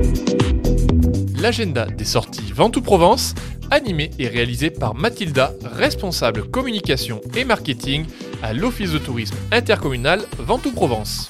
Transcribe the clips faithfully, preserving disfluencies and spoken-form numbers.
L'agenda des sorties Ventoux Provence, animé et réalisé par Mathilda, responsable communication et marketing à l'Office de tourisme intercommunal Ventoux Provence.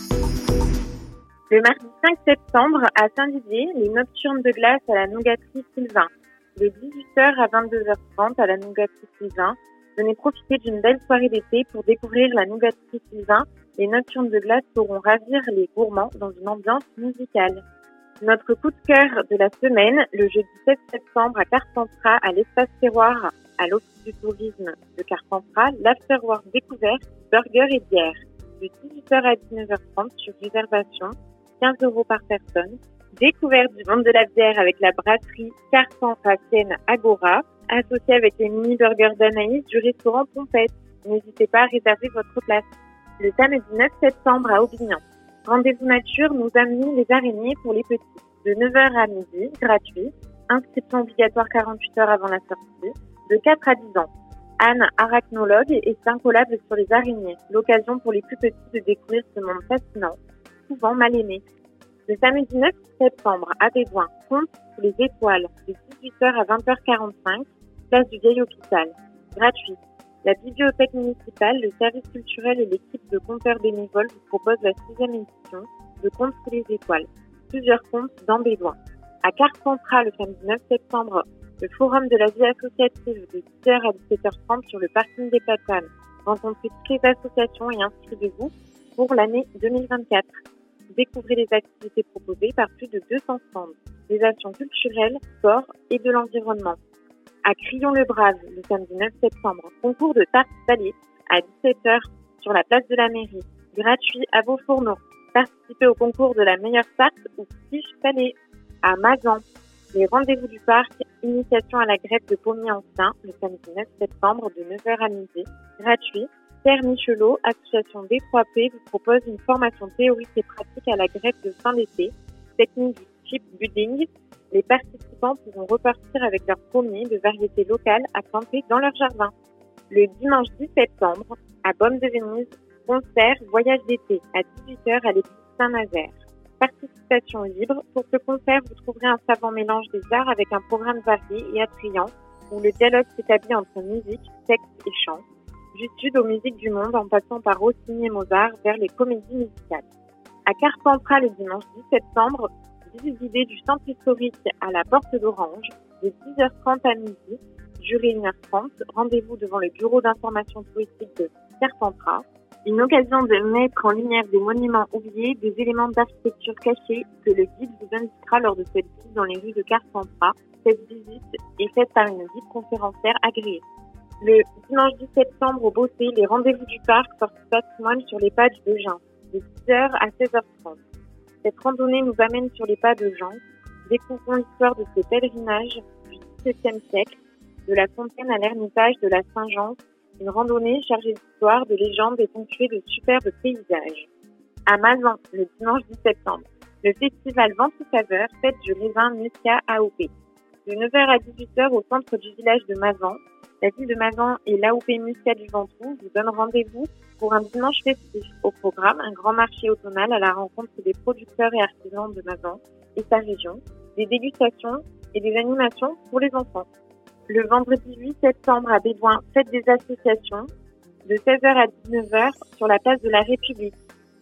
Le mardi cinq septembre à Saint-Didier, les nocturnes de glace à la Nougaterie Sylvain. De dix-huit heures à vingt-deux heures trente à la Nougaterie Sylvain. Venez profiter d'une belle soirée d'été pour découvrir la Nougaterie Sylvain. Les nocturnes de glace sauront ravir les gourmands dans une ambiance musicale. Notre coup de cœur de la semaine, le jeudi sept septembre à Carpentras, à l'espace terroir, à l'Office du tourisme de Carpentras, l'afterwork découverte, burger et bière. De dix-huit heures à dix-neuf heures trente sur réservation, quinze euros par personne. Découverte du monde de la bière avec la brasserie Carpentras Agora, associée avec les mini-burgers d'Anaïs du restaurant Pompette. N'hésitez pas à réserver votre place. Le samedi neuf septembre à Aubignan. Rendez-vous nature nous amener les araignées pour les petits. De neuf heures à midi, gratuit. Inscription obligatoire quarante-huit heures avant la sortie. De quatre à dix ans. Anne, arachnologue, est incollable sur les araignées. L'occasion pour les plus petits de découvrir ce monde fascinant, souvent mal aimé. Le samedi neuf septembre à Bédoin, conte sous les étoiles. De dix-huit heures à vingt heures quarante-cinq, place du Vieil Hôpital. Gratuit. La bibliothèque municipale, le service culturel et l'équipe de conteurs bénévoles vous proposent la sixième édition de Contes sous les étoiles. Plusieurs contes dans Bédoin. À Carpentras, le samedi neuf septembre, le forum de la vie associative de dix heures à dix-sept heures trente sur le parking des Platanes. Rencontrez toutes les associations et inscrivez-vous pour l'année deux mille vingt-quatre. Découvrez les activités proposées par plus de deux cents stands. Des actions culturelles, sport et de l'environnement. À Crillon-le-Brave, le samedi neuf septembre, concours de tarte salée à dix-sept heures sur la place de la mairie. Gratuit à vos fourneaux. Participez au concours de la meilleure tarte ou quiche salée. À Mazan, les rendez-vous du parc, initiation à la greffe de pommiers anciens, le samedi neuf septembre de neuf heures à midi. Gratuit. Terre Michelot, association D trois P, vous propose une formation théorique et pratique à la greffe de fin d'été. Technique du chipbuilding. Les participants pourront repartir avec leurs pommiers de variétés locales à planter dans leur jardin. Le dimanche dix septembre, à Baume de Venise, concert Voyage d'été à dix-huit heures à l'église Saint-Nazaire. Participation libre. Pour ce concert, vous trouverez un savant mélange des arts avec un programme varié et attrayant où le dialogue s'établit entre musique, texte et chant. Du sud aux musiques du monde en passant par Rossini et Mozart vers les comédies musicales. À Carpentras, le dimanche dix septembre, visite guidée du centre historique à la Porte d'Orange, de dix heures trente à midi, durée une heure trente, rendez-vous devant le bureau d'information touristique de Carpentras. Une occasion de mettre en lumière des monuments oubliés, des éléments d'architecture cachés que le guide vous indiquera lors de cette visite dans les rues de Carpentras. Cette visite est faite par une guide conférencière agréée. Le dimanche dix septembre au Beauté, les rendez-vous du parc sortent patrimoine sur les pas de Jeun, de dix heures à seize heures trente. Cette randonnée nous amène sur les pas de Jean. Découvrons l'histoire de ce pèlerinage du dix-septième siècle, de la fontaine à l'ermitage de la Saint-Jean. Une randonnée chargée d'histoire, de légendes et ponctuée de superbes paysages. À Mazan, le dimanche dix septembre, le festival Ventoux Saveur fête du raisin Muscat A O P. De neuf heures à dix-huit heures au centre du village de Mazan, la ville de Mazan et l'A O P Muscat du Ventoux vous donnent rendez-vous pour un dimanche festif. Au programme, un grand marché automnal à la rencontre des producteurs et artisans de Mazan et sa région, des dégustations et des animations pour les enfants. Le vendredi huit septembre à Bédoin, fête des associations, de seize heures à dix-neuf heures sur la place de la République.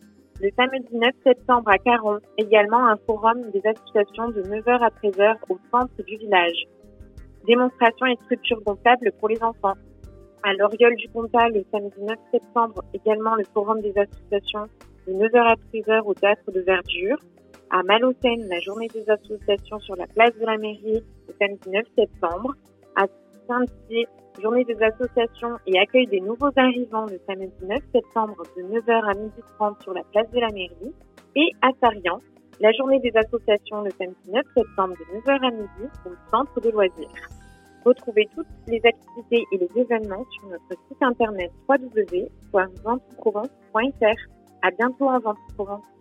Le samedi neuf septembre à Caron, également un forum des associations de neuf heures à treize heures au centre du village. Démonstration et sculpture gonflable pour les enfants. À l'Oriole du Comtal, le samedi neuf septembre, également le forum des associations de neuf heures à treize heures au théâtre de Verdure. À Malocène, la journée des associations sur la place de la mairie, le samedi neuf septembre. À Saint-Dié, journée des associations et accueil des nouveaux arrivants le samedi neuf septembre de neuf heures à midi trente sur la place de la mairie. Et à Sarian, la journée des associations le samedi neuf septembre de neuf heures à midi au centre de loisirs. Retrouvez toutes les activités et les événements sur notre site internet w w w point ventoux provence point f r. À bientôt en Ventoux Provence.